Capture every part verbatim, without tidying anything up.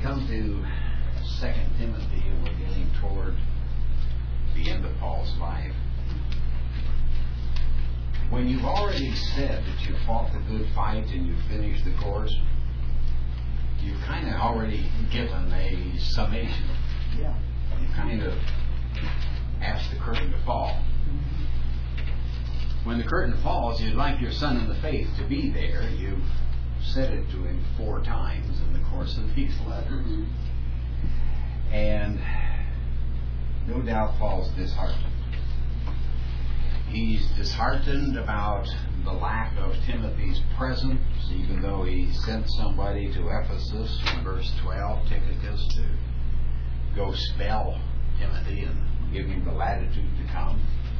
come to Second Timothy, and we're getting toward the end of Paul's life, when you've already said that you fought the good fight and you finished the course, you've kind of already given a summation. Yeah. You kind of asked the curtain to fall. When the curtain falls, you'd like your son in the faith to be there. You've said it to him four times in the course of these letters. Mm-hmm. And no doubt Paul's disheartened. He's disheartened about the lack of Timothy's presence, even though he sent somebody to Ephesus in verse twelve, Tychicus, to go spell Timothy and give him the latitude to come.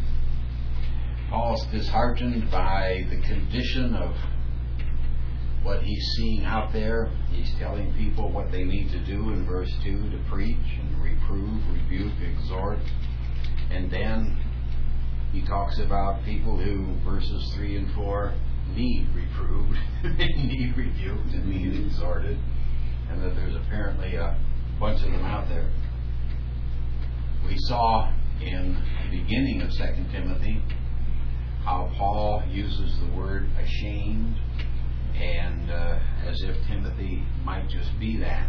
Paul's disheartened by the condition of what he's seeing out there. He's telling people what they need to do in verse two, to preach and reprove, rebuke, exhort. And then he talks about people who, verses three and four, need reproved, need rebuked, and need exhorted. And that there's apparently a bunch of them out there. We saw in the beginning of Second Timothy how Paul uses the word ashamed, and uh, as if Timothy might just be that.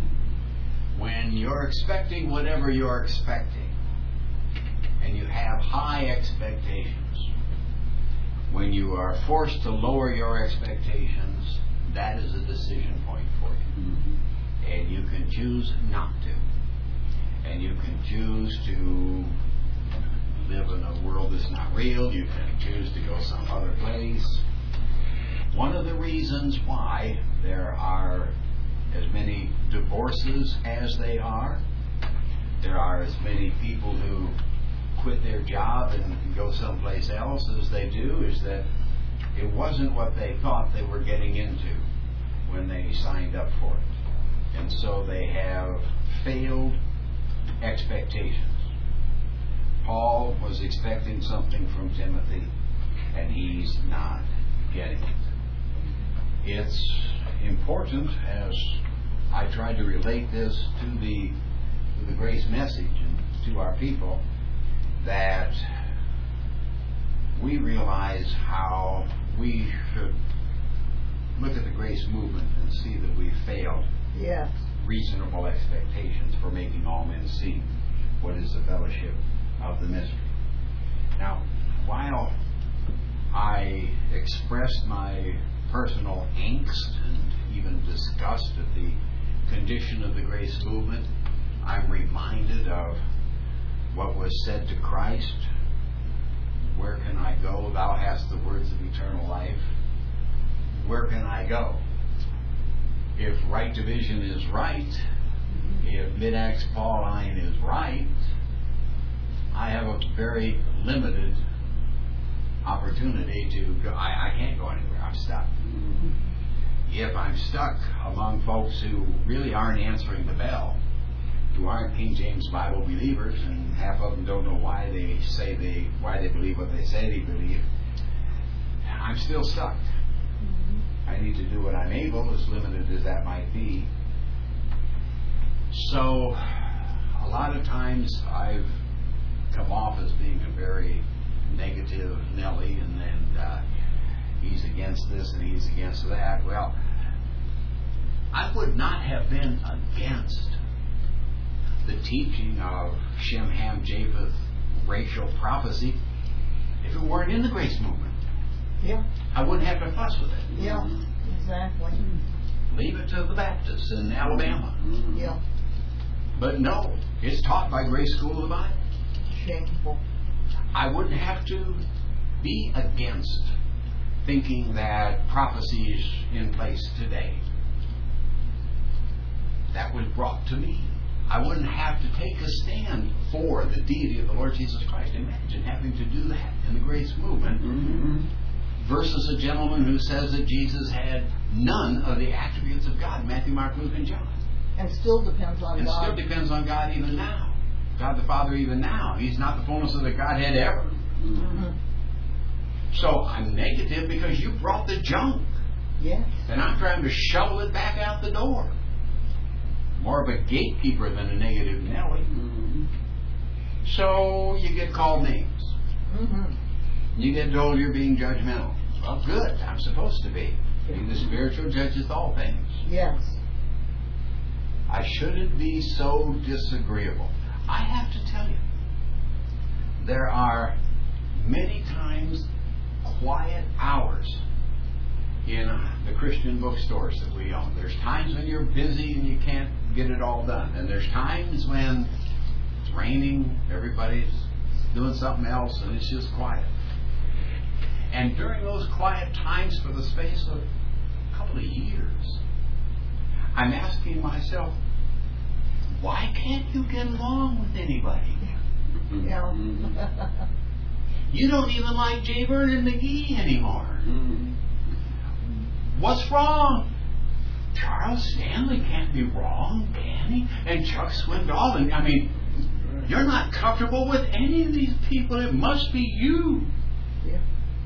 When you're expecting whatever you're expecting, and you have high expectations, when you are forced to lower your expectations, that is a decision point for you. Mm-hmm. And you can choose not to. And you can choose to live in a world that's not real. You can choose to go some other place. One of the reasons why there are as many divorces as they are, there are as many people who quit their job and go someplace else as they do, is that it wasn't what they thought they were getting into when they signed up for it. And so they have failed expectations. Paul was expecting something from Timothy, and he's not getting it. It's important, as I tried to relate this to the, to the grace message and to our people, that we realize how we should look at the grace movement and see that we failed yes. reasonable expectations for making all men see what is the fellowship of the mystery. Now, while I expressed my personal angst and even disgust at the condition of the grace movement, I'm reminded of what was said to Christ. Where can I go? Thou hast the words of eternal life. Where can I go? If right division is right, if mid-acts Pauline is right, I have a very limited opportunity to go. I, I can't go anywhere. I'm stuck. If I'm stuck among folks who really aren't answering the bell, who aren't King James Bible believers, and half of them don't know why they say they, why they believe what they say they believe, I'm still stuck. Mm-hmm. I need to do what I'm able, as limited as that might be. So, a lot of times I've come off as being a very negative Nelly, and then uh, he's against this and he's against that. Well, I would not have been against the teaching of Shem, Ham, Japheth, racial prophecy if it weren't in the grace movement. Yeah. I wouldn't have to fuss with it. Yeah, exactly. Leave it to the Baptists in Alabama. Yeah. But no, it's taught by Grace School of the Bible. Shameful. I wouldn't have to be against thinking that prophecy is in place today. That was brought to me. I wouldn't have to take a stand for the deity of the Lord Jesus Christ. Imagine having to do that in the grace movement, mm-hmm. versus a gentleman who says that Jesus had none of the attributes of God, Matthew, Mark, Luke, and John. And still depends on and God. And still depends on God even now. God the Father even now. He's not the fullness of the Godhead ever. Mm-hmm. So I'm negative because you brought the junk. Yes. And I'm trying to shovel it back out the door. more of a gatekeeper than a negative Nelly. Mm-hmm. So you get called names. Mm-hmm. You get told you're being judgmental. Well, good. I'm supposed to be. Being the spiritual judgeth all things. Yes. I shouldn't be so disagreeable. I have to tell you, there are many times quiet hours in the Christian bookstores that we own. There's times when you're busy and you can't get it all done. And there's times when it's raining, everybody's doing something else, and it's just quiet. And during those quiet times, for the space of a couple of years, I'm asking myself, why can't you get along with anybody? Yeah. You don't even like J. Vernon McGee anymore. Mm-hmm. What's wrong? Charles Stanley can't be wrong, can he? And Chuck Swindoll, and I mean, you're not comfortable with any of these people. It must be you. Yeah.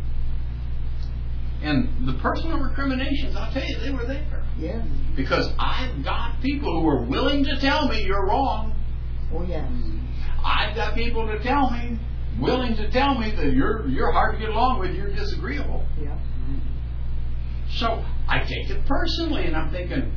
And the personal recriminations, I'll tell you, they were there. Yes. Because I've got people who are willing to tell me you're wrong. Oh, yes. I've got people to tell me, willing to tell me that you're you're hard to get along with, you're disagreeable. Yeah. So I take it personally, and I'm thinking,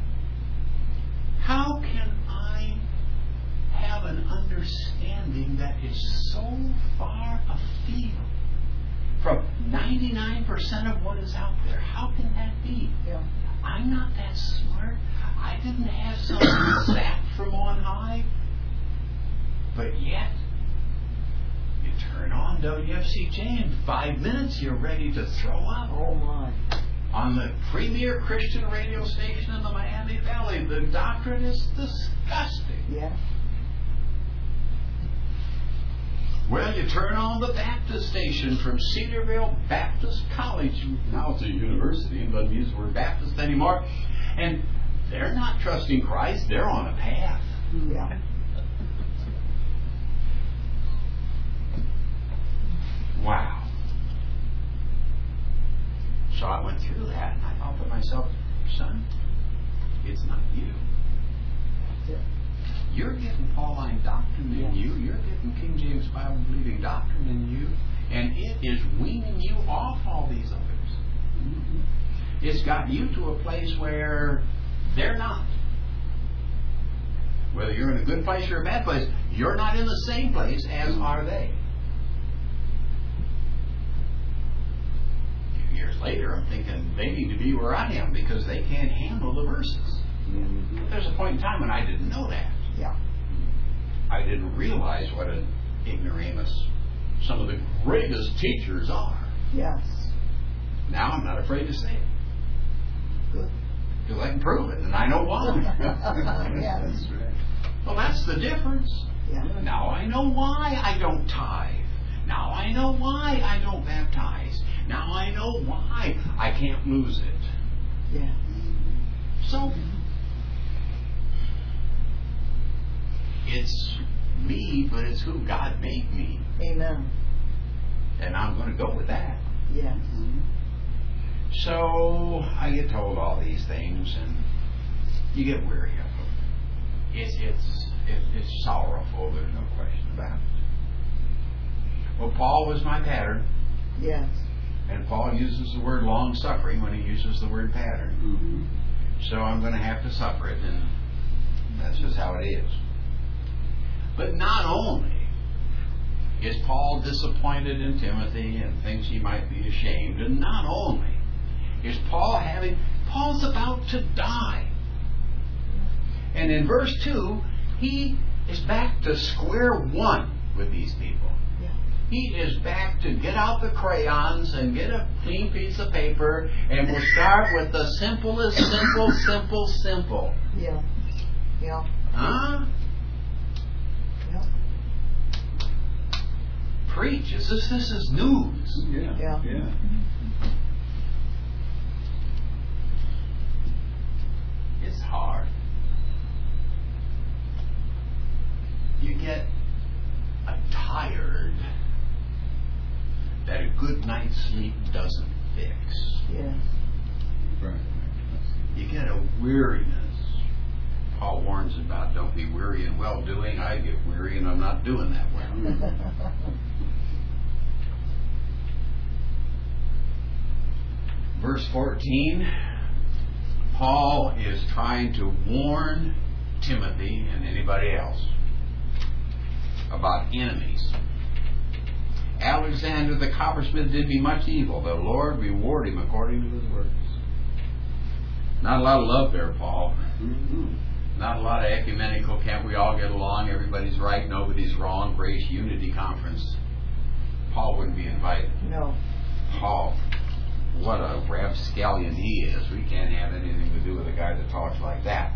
how can I have an understanding that is so far afield from ninety-nine percent of what is out there? How can that be? Yeah. I'm not that smart. I didn't have something zapped from on high. But yet, you turn on W F C J in five minutes, you're ready to throw up. Oh, my. On the premier Christian radio station in the Miami Valley, the doctrine is disgusting. Yeah. Well, you turn on the Baptist station from Cedarville Baptist College. Now it's a university and doesn't use the word Baptist anymore. And they're not trusting Christ. They're on a path. Yeah. Wow. So I went through that and I thought to myself, son, it's not you. That's it. You're getting Pauline doctrine in Yes. you. You're getting King James Bible believing doctrine in you. And it is weaning you off all these others. Mm-hmm. It's got you to a place where they're not. Whether you're in a good place or a bad place, you're not in the same place as are they. A few years later, I'm thinking they need to be where I am because they can't handle the verses. Mm-hmm. There's a point in time when I didn't know that. Yeah. I didn't realize what an ignoramus some of the greatest teachers are. Yes. Now I'm not afraid to say it. Good. Because I can prove it, and I know why. Yes. That's right. Well, that's the difference. Yeah. Now I know why I don't tithe. Now I know why I don't baptize. Now I know why I can't lose it. Yeah. So, it's me, but it's who God made me. Amen. And I'm going to go with that. Yes. So, I get told all these things, and you get weary of them. It's, it's, it, it's sorrowful, there's no question about it. Well, Paul was my pattern, Yes. and Paul uses the word long-suffering when he uses the word pattern. Mm-hmm. So I'm going to have to suffer it, and that's just how it is. But not only is Paul disappointed in Timothy and thinks he might be ashamed, and not only is Paul having, Paul's about to die. And in verse two, he is back to square one with these people. Yeah. He is back to get out the crayons and get a clean piece of paper, and we'll start with the simplest, simple, simple, simple. Yeah. Yeah. Huh? Yeah. Preach. Is this, this is news. Yeah. Yeah. Yeah. It's hard. You get a tired that a good night's sleep doesn't fix. Yes. Right. You get a weariness. Paul warns about don't be weary in well-doing. I get weary and I'm not doing that well. Verse fourteen, Paul is trying to warn Timothy and anybody else about enemies. Alexander the coppersmith did me much evil. The Lord reward him according to his works. Not a lot of love there, Paul. Mm-hmm. Not a lot of ecumenical, can't we all get along? Everybody's right, nobody's wrong. Grace Unity Conference. Paul wouldn't be invited. No. Paul, what a rapscallion he is. We can't have anything to do with a guy that talks like that.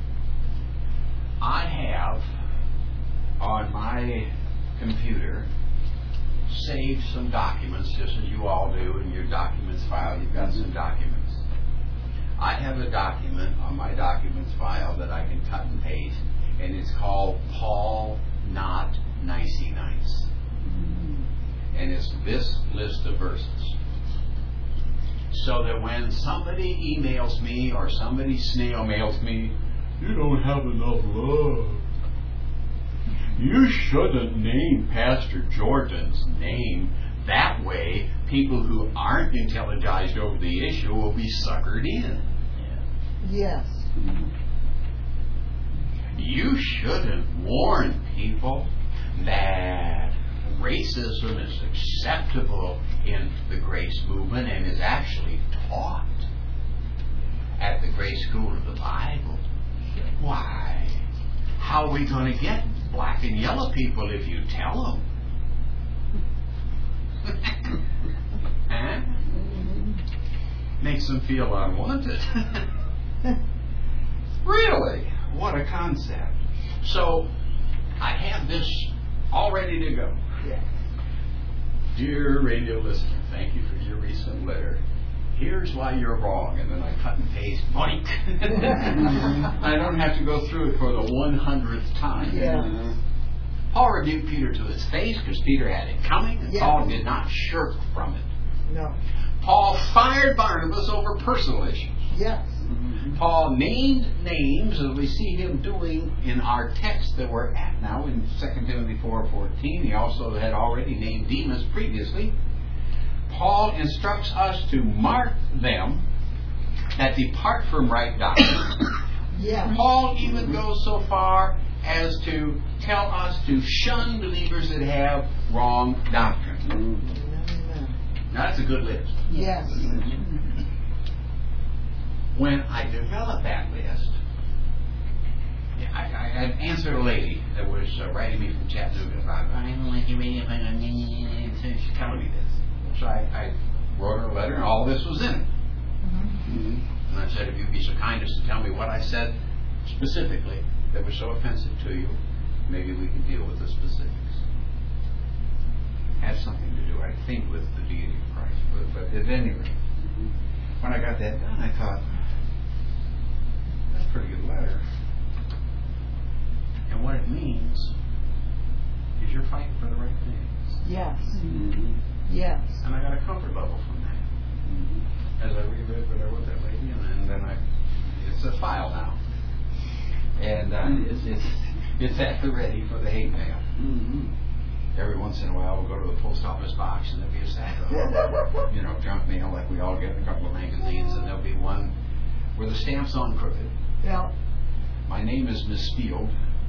I have on my computer saved some documents, just as you all do in your documents file. You've got some documents. I have a document on my documents file that I can cut and paste, and it's called Paul Not Nicey Nice. And it's this list of verses. So that when somebody emails me or somebody snail mails me, you don't have enough love. You shouldn't name Pastor Jordan's name. That way, people who aren't intelligized over the issue will be suckered in. Yes. You shouldn't warn people that racism is acceptable in the Grace movement and is actually taught at the Grace School of the Bible. Why? How are we going to get black and yellow people if you tell them? Huh? Makes them feel unwanted. Really? What a concept. So, I have this all ready to go. Yes. Dear radio listener, thank you for your recent letter. Here's why you're wrong. And then I cut and paste, boink. I don't have to go through it for the one hundredth time. Yes. Paul rebuked Peter to his face because Peter had it coming, and Yes. Paul did not shirk from it. No. Paul fired Barnabas over personal issues. Yes. Paul named names, as we see him doing in our text that we're at now in Second Timothy four fourteen. He also had already named Demas previously. Paul instructs us to mark them that depart from right doctrine. Yes. Paul even goes so far as to tell us to shun believers that have wrong doctrine. Amen. Now that's a good list. Yes. When I developed that list, I, I had answered a lady that was uh, writing me from Chattanooga about, I don't like your radio, she's telling me this. So I, I wrote her a letter, and all this was in it. Mm-hmm. And I said, if you'd be so kind as to tell me what I said specifically that was so offensive to you, maybe we can deal with the specifics. Has something to do, I think, with the deity of Christ. But, but at any rate, when I got that done, I thought, that's a pretty good letter. And what it means is you're fighting for the right things. Yes. Mm-hmm. Yes. And I got a comfort level from that. Mm-hmm. As I reread what I wrote that lady, and then, then I, it's a file now. And uh, it's, it's, it's at the ready for the hate mail. Mm-hmm. Every once in a while, we'll go to the post office box, and there'll be a stack of, you know, junk mail like we all get in a couple of magazines, and there'll be one where the stamp's on crooked. Yeah. My name is misspelled.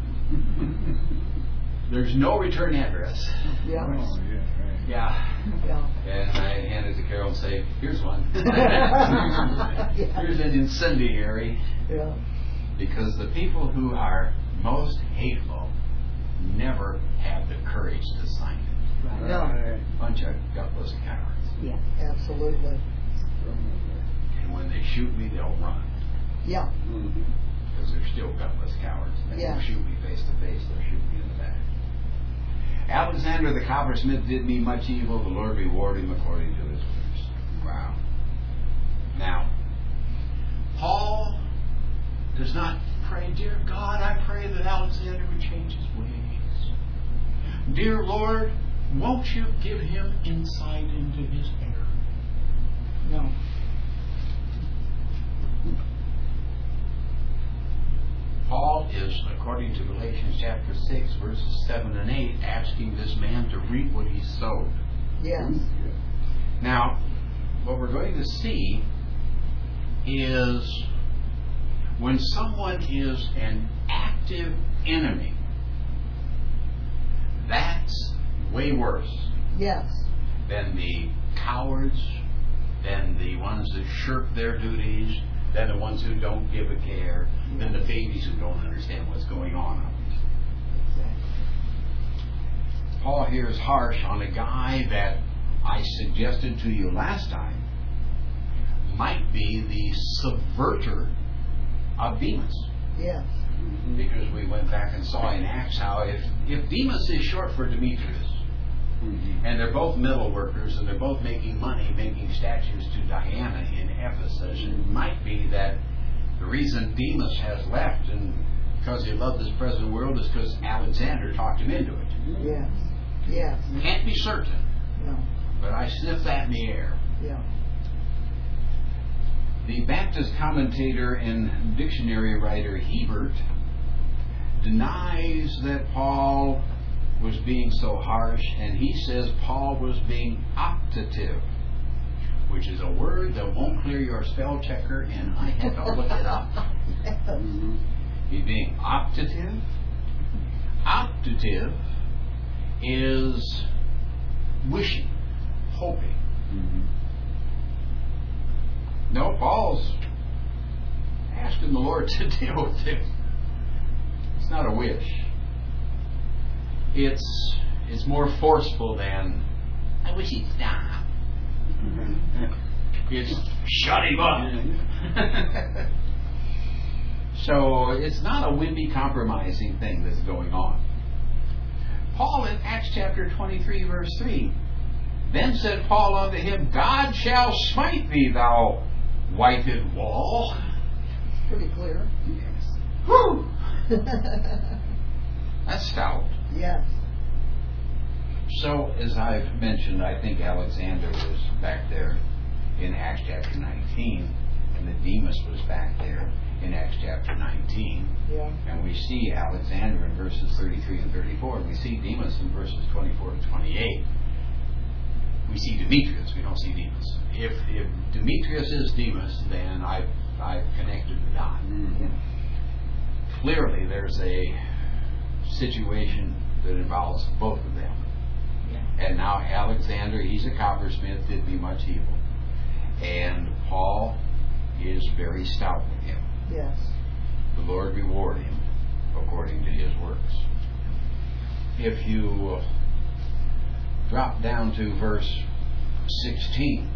There's no return address. Yeah. Oh, yeah, right. Yeah. Yeah. And I hand it to Carol and say, here's one. Yeah. Here's an incendiary. Yeah. Because the people who are most hateful never have the courage to sign it. Right. No. Bunch of gutless cowards. Yeah. Absolutely. And when they shoot me, they'll run. Yeah. Mm-hmm. Because they're still gutless cowards. They Yeah. won't shoot me face to face, they'll shoot me in the back. Alexander the coppersmith did me much evil. The Lord reward him according to his works. Wow. Now, Paul does not pray, dear God, I pray that Alexander would change his ways. Dear Lord, won't you give him insight into his error? No. Paul is, according to Galatians chapter six, verses seven and eight, asking this man to reap what he sowed. Yes. Now, what we're going to see is when someone is an active enemy, that's way worse Yes. than the cowards, than the ones that shirk their duties, than the ones who don't give a care, than the babies who don't understand what's going on. Paul here is harsh on a guy that I suggested to you last time might be the subverter of Demas. Yes. Because we went back and saw in Acts how if, if Demas is short for Demetrius, Mm-hmm. and they're both metal workers, and they're both making money making statues to Diana in Ephesus, it might be that the reason Demas has left, and because he loved this present world, is because Alexander talked him into it. Yes. Yes. Can't be certain, No. but I sniff that in the air. Yeah. The Baptist commentator and dictionary writer Hebert denies that Paul was being so harsh, and he says Paul was being optative, which is a word that won't clear your spell checker, and I had to look it up. Mm-hmm. He's being optative. Optative is wishing, hoping. Mm-hmm. No, Paul's asking the Lord to deal with it. It's not a wish. It's it's more forceful than I wish he'd stop. It's shut him up. So it's not a wimpy, compromising thing that's going on. Paul in Acts chapter twenty-three, verse three, then said Paul unto him, God shall smite thee, thou whited wall. Pretty clear. Yes. Whew! That's stout. Yes. So, as I've mentioned, I think Alexander was back there in Acts chapter nineteen, and that Demas was back there in Acts chapter nineteen. Yeah. And we see Alexander in verses thirty-three and thirty-four, and we see Demas in verses twenty-four to twenty-eight. We see Demetrius, we don't see Demas. If if Demetrius is Demas, then I've, I've connected the dot. Mm-hmm. Clearly, there's a situation that involves both of them. Yeah. And now Alexander, he's a coppersmith, did me much evil. And Paul is very stout with him. Yes. The Lord reward him according to his works. If you uh, drop down to verse sixteen,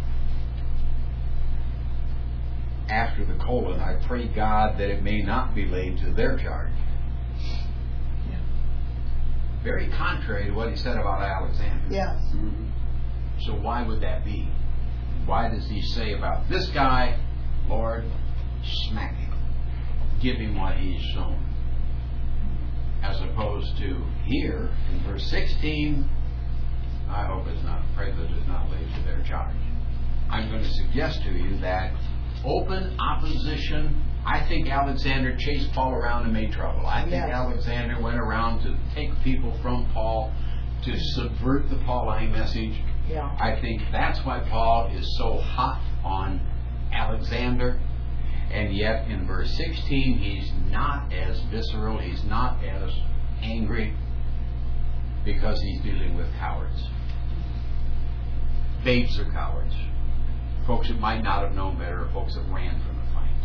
after the colon, I pray God that it may not be laid to their charge. Yeah. Very contrary to what he said about Alexander. Yes. Mm-hmm. So why would that be? Why does he say about this guy, Lord, smack him, give him what he's sown? As opposed to here in verse sixteen, I hope it's not, pray that it's not laid to their charge. I'm going to suggest to you that open opposition, I think Alexander chased Paul around and made trouble. I think Yes. Alexander went around to take people from Paul, to subvert the Pauline message. Yeah. I think that's why Paul is so hot on Alexander. And yet in verse sixteen, he's not as visceral, he's not as angry, because he's dealing with cowards. Babes are cowards. Folks that might not have known better, folks that ran from the fight.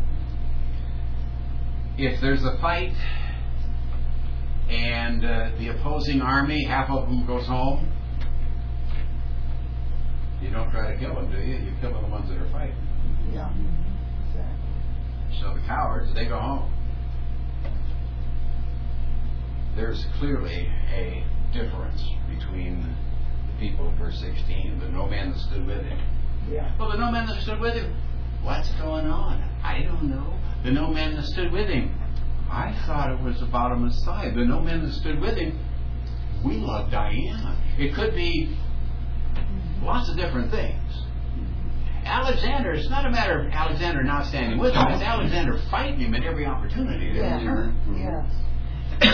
If there's a fight and uh, the opposing army, half of them goes home, you don't try to kill them, do you? You kill the ones that are fighting. Yeah. Exactly. So the cowards, they go home. There's clearly a difference between the people in verse sixteen, the no man that stood with him. Yeah. Well, the no man that stood with him, what's going on? I don't know. The no man that stood with him, I thought it was about a Messiah. The no man that stood with him, we love Diana. It could be lots of different things. Alexander, it's not a matter of Alexander not standing with him. It's Alexander fighting him at every opportunity to Yeah. return. Yes.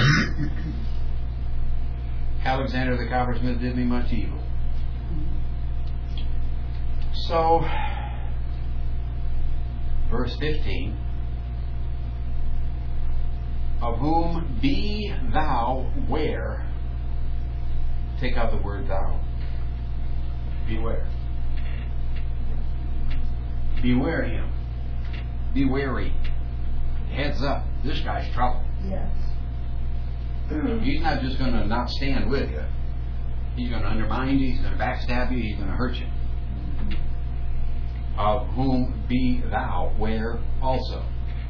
Alexander the coppersmith did me much evil. So, verse fifteen, of whom be thou ware. Take out the word thou. Beware. Beware him. Be wary. Heads up. This guy's trouble. Yes. He's not just going to not stand with you. He's going to undermine you. He's going to backstab you. He's going to hurt you. Of whom be thou ware also.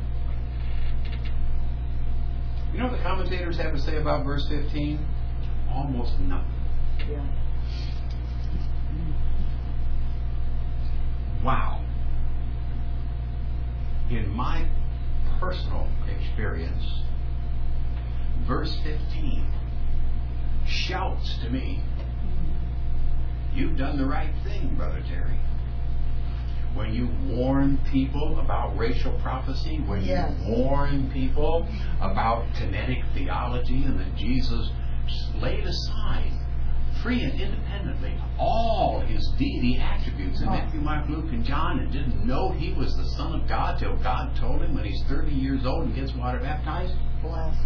You know what the commentators have to say about verse fifteen? Almost nothing. Yeah. Wow. In my personal experience, verse fifteen shouts to me, you've done the right thing, Brother Terry. When you warn people about racial prophecy, when Yes. you warn people about kinetic theology and that Jesus laid aside, free and independently, all his deity attributes in Oh. Matthew, Mark, Luke, and John, and didn't know he was the Son of God till God told him when he's thirty years old and gets water baptized? Blasphemy.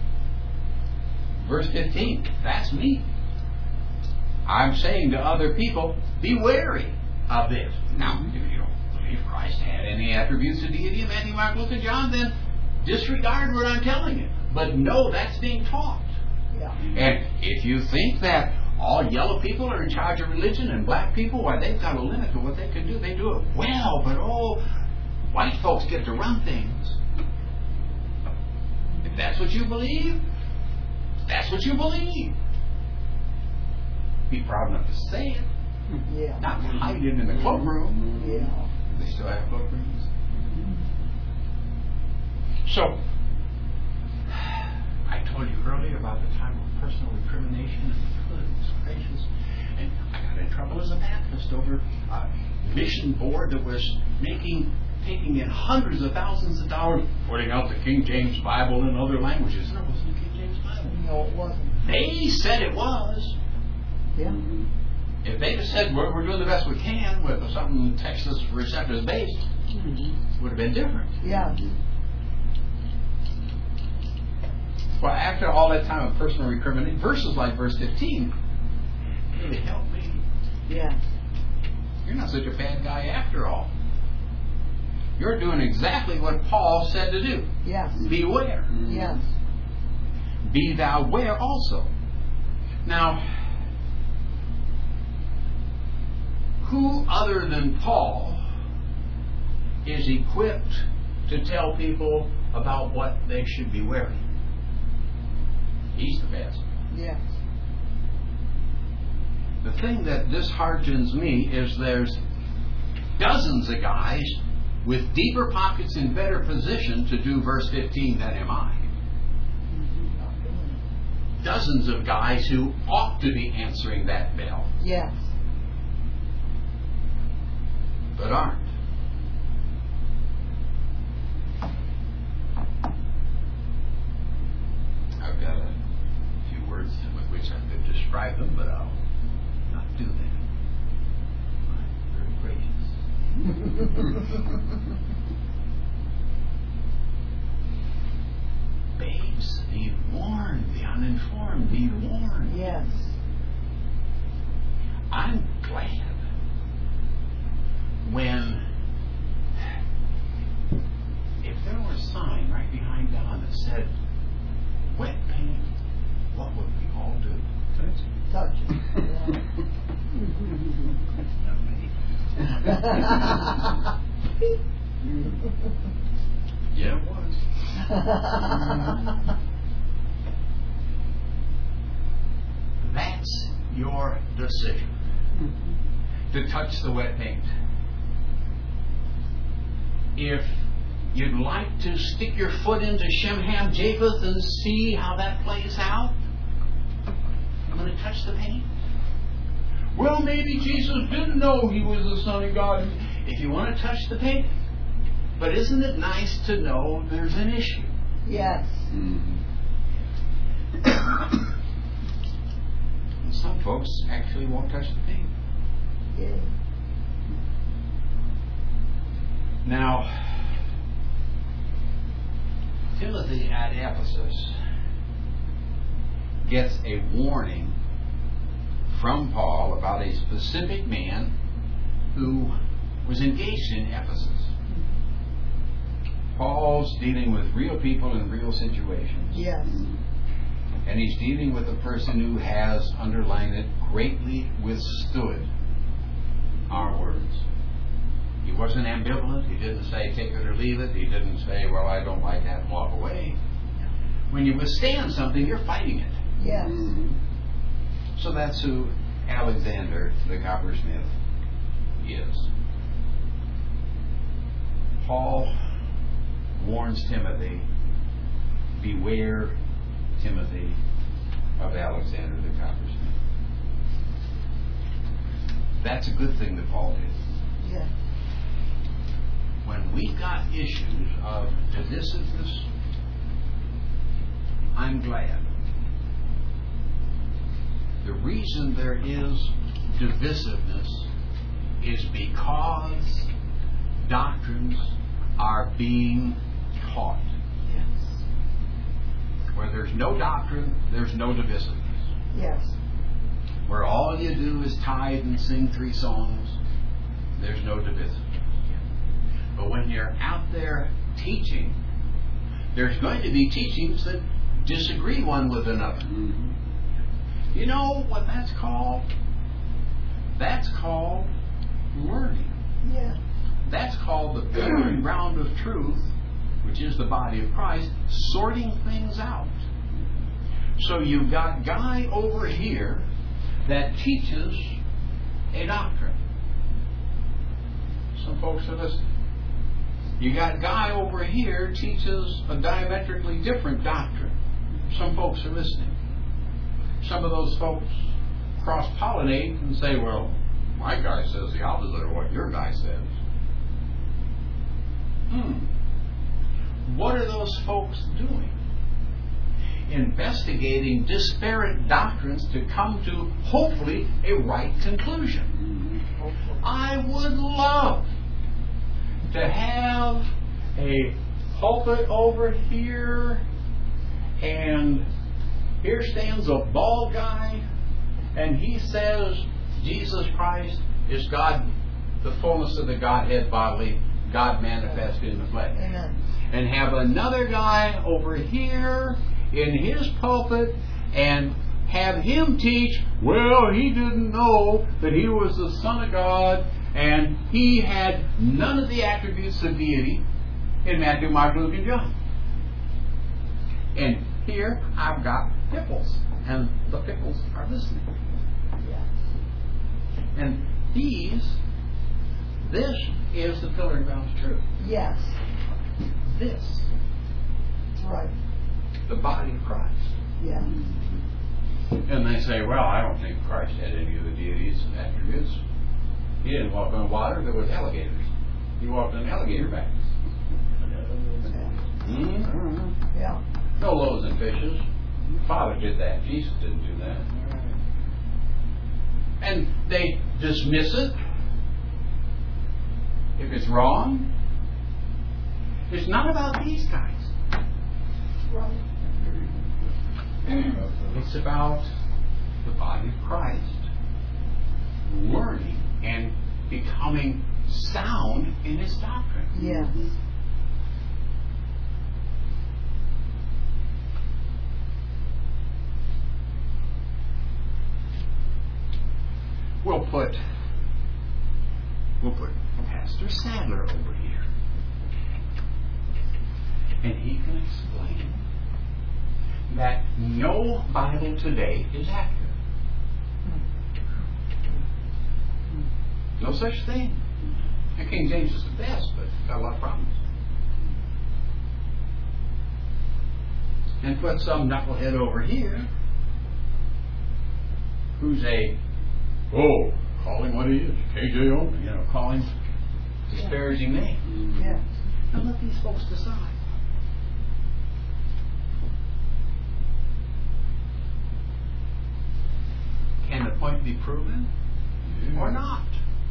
Verse fifteen, that's me. I'm saying to other people, be wary of this. Now, if you don't believe Christ had any attributes of deity in Matthew, Mark, Luke, and John, then disregard what I'm telling you. But no, that's being taught. Yeah. And if you think that all yellow people are in charge of religion and black people, why, they've got a limit to what they can do. They do it well, but oh, white folks get to run things. If that's what you believe, that's what you believe. Be proud enough to say it, Yeah. not hide it in the cloakroom. Yeah. They still have cloakrooms. So, I told you earlier about the time of personal recrimination, and goodness gracious, and I got in trouble as a Baptist over a mission board that was making, taking in hundreds of thousands of dollars, putting out the King James Bible in other languages. And it wasn't the King James Bible. No, it wasn't. They said it was. Yeah. If they'd have said, we're, we're doing the best we can with something Texas receptors based, it would have been different. Yeah. Well, after all that time of personal recrimination, verses like verse fifteen really helped me. Yeah. You're not such a bad guy after all. You're doing exactly what Paul said to do. Yes. Beware. Yes. Be thou ware also. Now, who other than Paul is equipped to tell people about what they should be wearing? He's the best. Yes. The thing that disheartens me is there's dozens of guys with deeper pockets and better position to do verse fifteen than am I. Dozens of guys who ought to be answering that bell, Yes. but aren't. I've got a few words with which I could describe them, but I'll not do that. I'm very gracious. Babes, be warned. The uninformed, be warned. Yes. I'm glad when, if there were a sign right behind Don that said wet paint, what would we all do? Touch it. Yeah, it was. That's your decision. To touch the wet paint. If you'd like to stick your foot into Shem Ham Japheth and see how that plays out, I'm going to touch the paint. Well, maybe Jesus didn't know he was the Son of God. if you want to touch the pagan. But isn't it nice to know there's an issue? Yes. Mhm. Some folks actually won't touch the pagan. Yeah. Now, Timothy at Ephesus gets a warning from Paul about a specific man who was engaged in Ephesus. Paul's dealing with real people in real situations. Yes. And he's dealing with a person who has, underline it, greatly withstood our words. He wasn't ambivalent. He didn't say take it or leave it. He didn't say, well, I don't like that and walk away. When you withstand something, you're fighting it. Yes. Mhm. So that's who Alexander the coppersmith is. Paul warns Timothy, beware, Timothy, of Alexander the coppersmith. That's a good thing that Paul did. Yes. When we got issues of divisiveness, I'm glad. The reason there is divisiveness is because doctrines are being taught. Yes. Where there's no doctrine, there's no divisiveness. Yes. Where all you do is tithe and sing three songs, there's no divisiveness. But when you're out there teaching, there's going to be teachings that disagree one with another. Mhm. You know what that's called? That's called learning. Yeah. That's called the filtering ground of truth, which is the body of Christ, sorting things out. So you've got guy over here that teaches a doctrine. Some folks are listening. You got guy over here teaches a diametrically different doctrine. Some folks are listening. Some of those folks cross-pollinate and say, well, my guy says the opposite of what your guy says. Hmm. What are those folks doing? Investigating disparate doctrines to come to, hopefully, a right conclusion. Mhm. I would love to have a pulpit over here, and here stands a bald guy, and he says Jesus Christ is God, the fullness of the Godhead bodily, God manifest in the flesh. Amen. And have another guy over here in his pulpit and have him teach, well, he didn't know that he was the Son of God and he had none of the attributes of deity in Matthew, Mark, Luke, and John. And here I've got pickles, and the pickles are listening. Yes. And these, this is the filtering ground of truth. Yes. This, That's right. the body of Christ. Yeah. And they say, well, I don't think Christ had any of the deities and attributes. He didn't walk on water, there was alligators. He walked on alligator backs. Mm-hmm. Yeah. No loaves and fishes. Father did that. Jesus didn't do that. And they dismiss it if it's wrong. It's not about these guys. Right. It's about the body of Christ learning and becoming sound in its doctrine. Yes. We'll put we'll put Pastor Sadler over here, and he can explain that no Bible today is accurate. No such thing. And King James is the best, but it's got a lot of problems. And put some knucklehead over here who's a, oh, call him what he is, K J O, you know, call him disparaging name. Mm-hmm. Yes. And let these folks decide. Can the point be proven or not?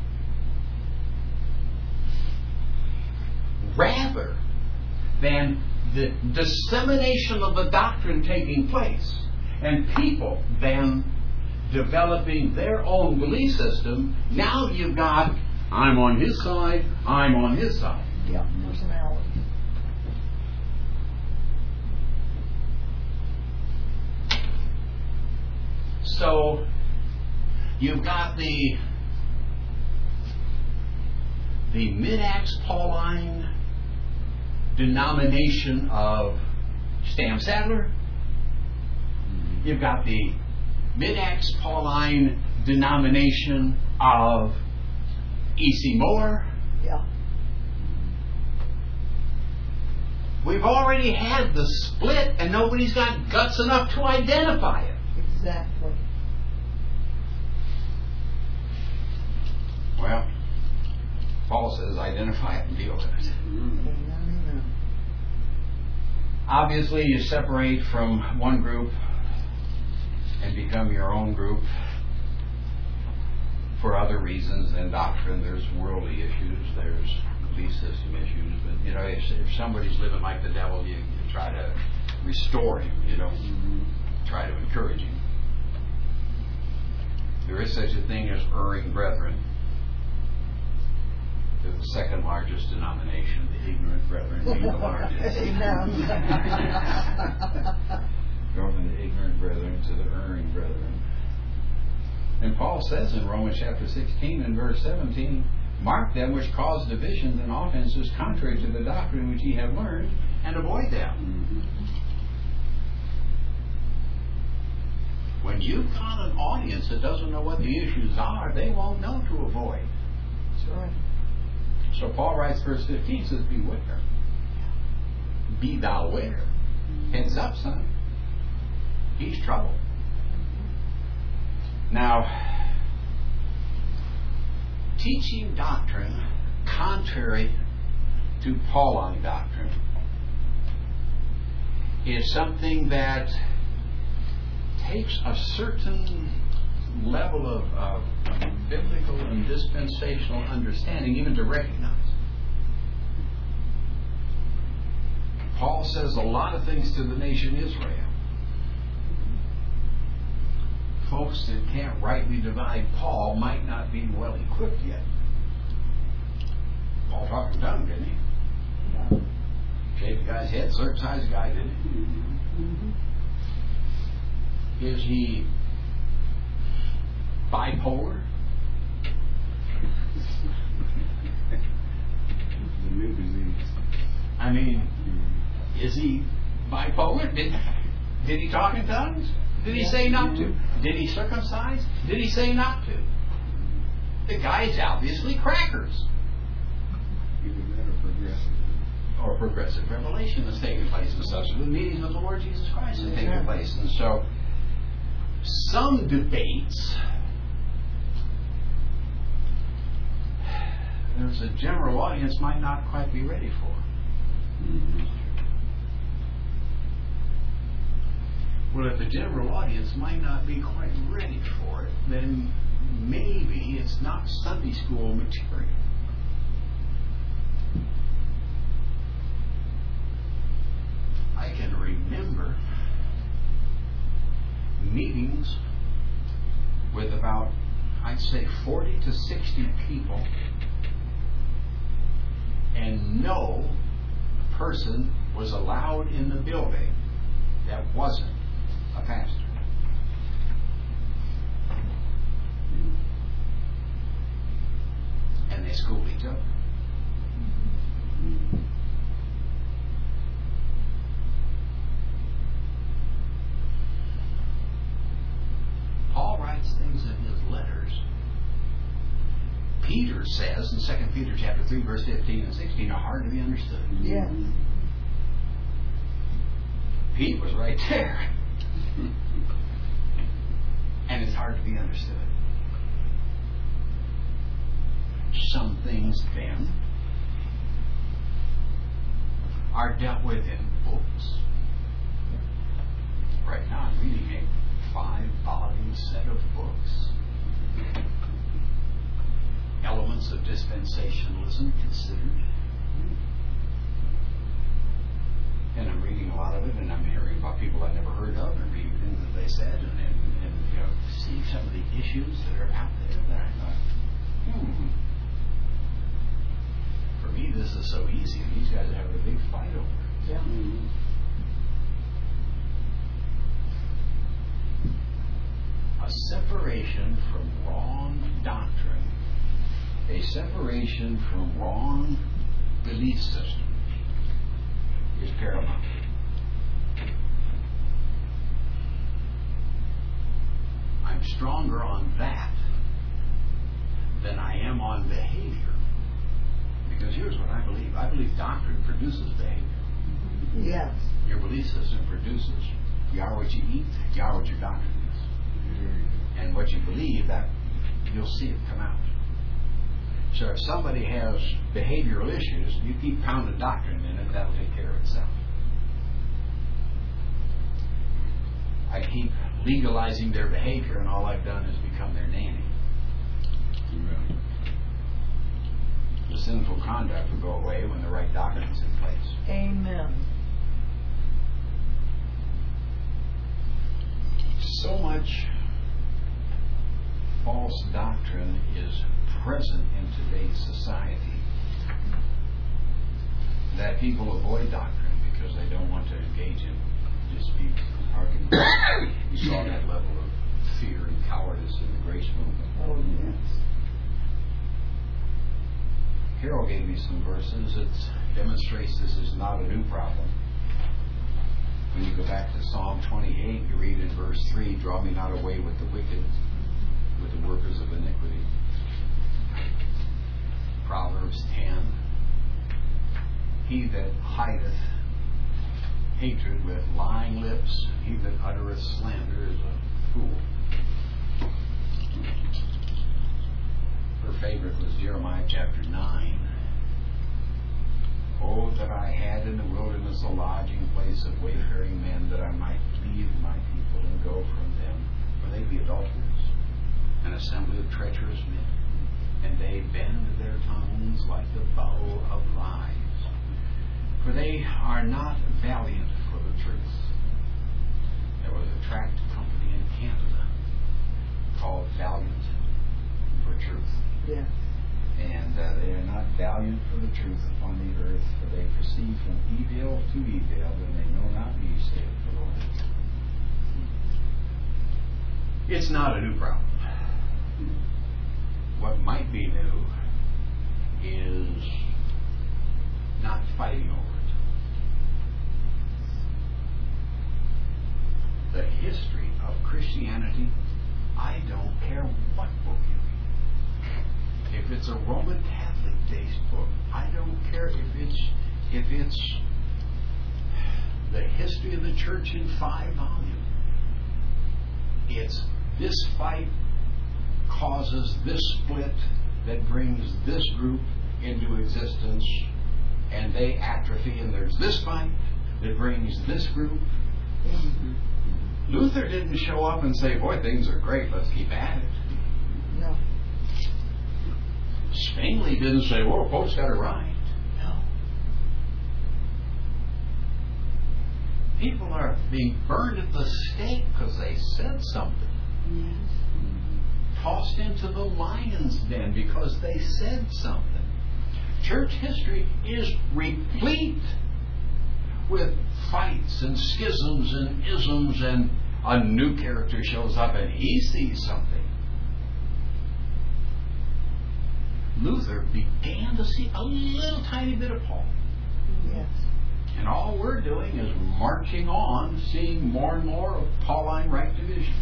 Rather than the dissemination of the doctrine taking place and people then developing their own belief system, now you've got, I'm on his side, I'm on his side. Yeah, personality. So you've got the the mid-Acts Pauline denomination of Stam Sadler. You've got the mid-Acts Pauline denomination of E C Moore. Yeah. We've already had the split and nobody's got guts enough to identify it. Exactly. Well, Paul says identify it and deal with it. Mm-hmm. Amen, amen. Obviously, you separate from one group and become your own group for other reasons than doctrine. There's worldly issues, there's belief system issues. But, you know, if, if somebody's living like the devil, you, you try to restore him, you don't Mm-hmm. try to encourage him. There is such a thing as erring brethren. They're the second largest denomination, the ignorant brethren being the largest. Amen. Going from the ignorant brethren to the erring brethren. And Paul says in Romans chapter sixteen and verse seventeen, mark them which cause divisions and offenses contrary to the doctrine which ye have learned, and avoid them. Mm-hmm. When you've got an audience that doesn't know what the issues are, they won't know to avoid. That's right. So Paul writes verse fifteen, says, beware. Be thou aware. Heads up, son. He's trouble. Now, teaching doctrine contrary to Pauline doctrine is something that takes a certain level of, of biblical and dispensational understanding even to recognize. Paul says a lot of things to the nation Israel. Folks that can't rightly divide Paul might not be well equipped yet. Paul talked to tongue, didn't he? Yeah. Shaved a guy's head, circumcised a guy, didn't he? Mm-hmm. Is he bipolar? The new disease. I mean, is he bipolar? Did, did he talk in tongues? Did he say not to? Did he circumcise? Did he say not to? The guy's obviously crackers. Either that or progressive. Or progressive revelation that's taking place in subsequent meetings with the Lord Jesus Christ is taking Yeah. place. And so, some debates, there's a general audience might not quite be ready for. Mm-hmm. Well, if the general audience might not be quite ready for it, then maybe it's not Sunday school material. I can remember meetings with about, I'd say, forty to sixty people, and no person was allowed in the building that wasn't a pastor. And they schooled each other. Paul writes things in his letters. Peter says in Second Peter chapter three, verse fifteen and sixteen, are hard to be understood. Yes. Pete was right there. And it's hard to be understood. Some things then are dealt with in books. Right now I'm reading a five-volume set of books. Elements of dispensationalism considered. And I'm reading a lot of it, and I'm hearing about people I never heard of, and reading things that they said, and, and, and you know, see some of the issues that are out there that I thought, hmm. For me, this is so easy, and these guys are having a big fight over it. Yeah. Mm-hmm. A separation from wrong doctrine, a separation from wrong belief system is paramount. I'm stronger on that than I am on behavior. Because here's what I believe. I believe doctrine produces behavior. Yes. Your belief system produces. You are what you eat, you are what your doctrine is. And what you believe, that you'll see it come out. So if somebody has behavioral issues, you keep pounding doctrine in it, that'll take care of itself. I keep legalizing their behavior, and all I've done is become their nanny. Right. The sinful conduct will go away when the right doctrine is in place. Amen. So much false doctrine is present in today's society that people avoid doctrine because they don't want to engage in disputes and arguments. We saw that level of fear and cowardice in the grace movement. Oh, yes. Carol gave me some verses that demonstrates this is not a new problem. When you go back to Psalm twenty-eight, you read in verse three, "Draw me not away with the wicked, with the workers of iniquity." Proverbs ten, "He that hideth hatred with lying lips, he that uttereth slander is a fool." Her favorite was Jeremiah chapter nine. "Oh, that I had in the wilderness a lodging place of wayfaring men, that I might leave my people and go from them. For they be adulterers, an assembly of treacherous men, and they bend their tongues like the bow of lies. For they are not valiant for the truth." There was a tract company in Canada called Valiant for Truth. Yes. And uh, they are not valiant for the truth upon the earth, for they proceed from evil to evil, and they know not me, saith the Lord. It's not a new problem. What might be new is not fighting over it. The history of Christianity, I don't care what book you read. If it's a Roman Catholic based book, I don't care if it's if it's the history of the church in five volumes. It's this fight causes this split that brings this group into existence, and they atrophy, and there's this fight that brings this group. Mm-hmm. Luther didn't show up and say, "Boy, things are great, let's keep at it." No. Zwingli didn't say, "Well, Pope's got it right." No. People are being burned at the stake because they said something. Yes. Tossed into the lion's den because they said something. Church history is replete with fights and schisms and isms, and a new character shows up and he sees something. Luther began to see a little tiny bit of Paul. Yes. And all we're doing is marching on, seeing more and more of Pauline right division.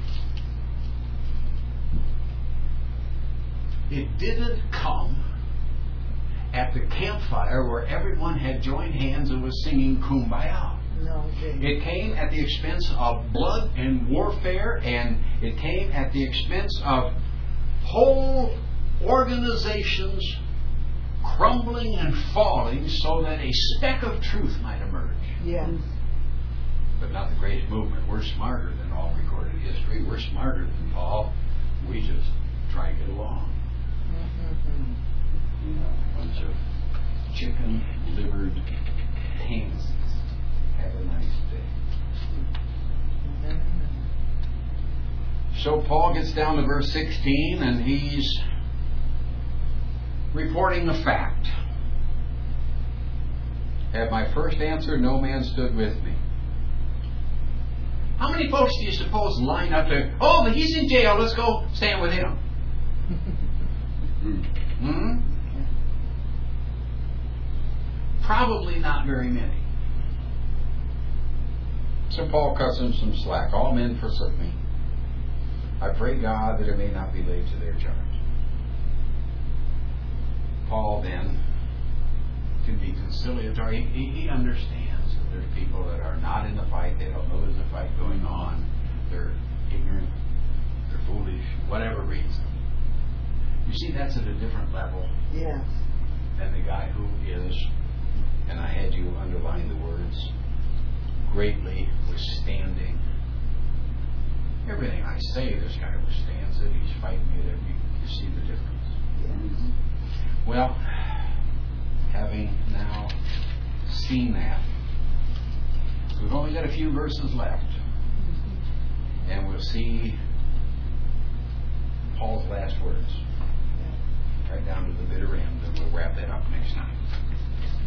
It didn't come at the campfire where everyone had joined hands and was singing Kumbaya. No, it didn't. It came at the expense of blood and warfare, and it came at the expense of whole organizations crumbling and falling so that a speck of truth might emerge. Yes. But not the greatest movement. We're smarter than all recorded history. We're smarter than Paul. We just try to get along. Mm-hmm. A bunch of chicken-livered pansies. Have a nice day. So Paul gets down to verse sixteen, and he's reporting a fact. At my first answer, no man stood with me. How many folks do you suppose line up to, oh, but he's in jail, let's go stand with him? Hmm? Probably not very many. So Paul cuts him some slack. All men forsook me. I pray God that it may not be laid to their charge. Paul then can be conciliatory. He, he understands that there's people that are not in the fight. They don't know there's a fight going on. They're ignorant. They're foolish. Whatever reason. You see, that's at a different level Yes. than the guy who is, and I had you underline the words, greatly withstanding. Everything I say, this guy withstands it. He's fighting it. You, you see the difference. Yes. Well, having now seen that, we've only got a few verses left. And we'll see Paul's last words. Right down to the bitter end, and we'll wrap that up next time.